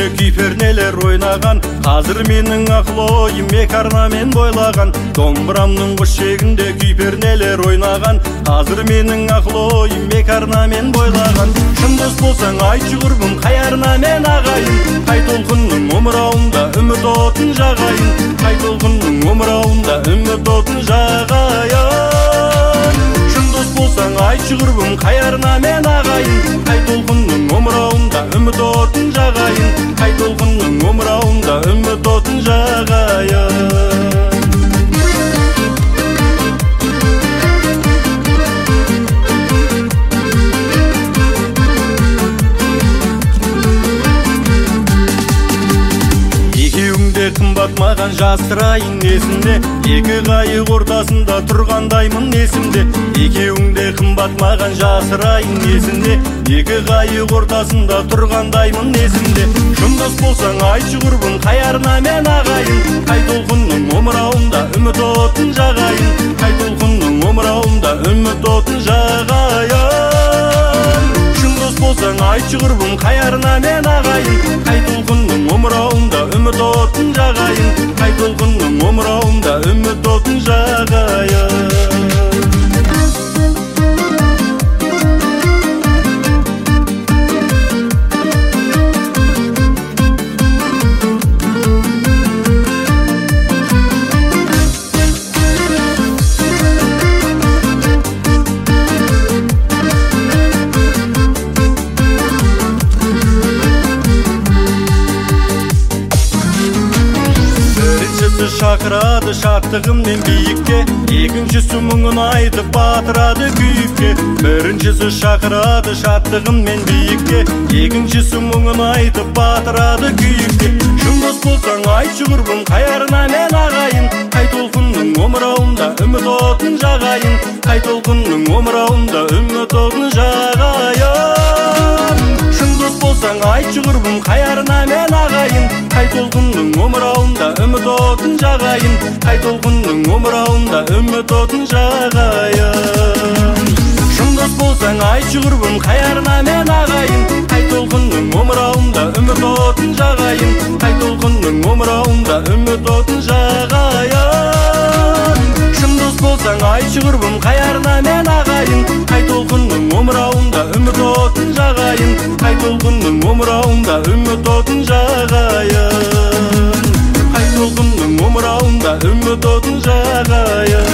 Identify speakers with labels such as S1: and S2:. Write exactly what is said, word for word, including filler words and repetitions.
S1: күй-пернелер ойнаған, қазір менің ақыл ойым екі арнамен бойлаган. Домбырамның құш шегінде күй-пернелер ойнаған, қазір менің ақыл ойым екі арнамен бойлаган. Шын дос болсаң айтшы құрбым, қай арна мен ағайын, қай толқынның омырауында үміт отын жағайын, қай толқынның омырауында үміт отын жағайын. Шын дос болсаң айтшы құрбым, қай арна мен ағайын, қай толқынның омырауында үміт отын жағайын, қай толқынның омырауында үміт отын жағайын. Қымбат маған жастырайын есімде, екі қайық ортасында тұрғандаймын есімде. Екеуіңде қымбат маған жасырайын есімде, екі қайық ортасында тұрғандаймын есімде. Шын дос болсаң айтшы құрбым, қай арна мен ағайын, қай толқынның омырауында үміт отын жағайын, қай толқынның омырауында үміт отын жағайын. Шын дос болсаң айтшы құрбым, қай арна мен ағайын, қай толқынның омырауында үміт отын жағайын, қай толқынның омырауында үміт отын жағайын. Шақырады шаттығыммен биікке, екіншісі мұңын айтып батырады күйікке. Біріншісі шақырады шаттығыммен биікке, екіншісі мұңын айтып батырады күйікке. Шын дос болсаң айтшы құрбым, қай арна мен ағайын, қай толқынның омырауында үміт отын жағайын, қай толқынның омырауында үміт отын жағайын. Шын дос болсаң айтшы құрбым, қай арна мен ағайын, қай толқынның омырауында үміт отын жағайын, қай толқынның омырауында үміт отын жағайын. Шын дос болсаң айтшы құрбым, қай арна мен ағайын, қай толқынның омырауында үміт отын жағайын, қай толқынның омырауында үміт отын жағайын. Шын дос болсаң айтшы құрбым, қай арна мен ағайын, қай толқынның омырауында үміт отын жағайын, қай толқынның омырауында үміт отын жағайын, қай толқынның омырауында үміт отын жағайын.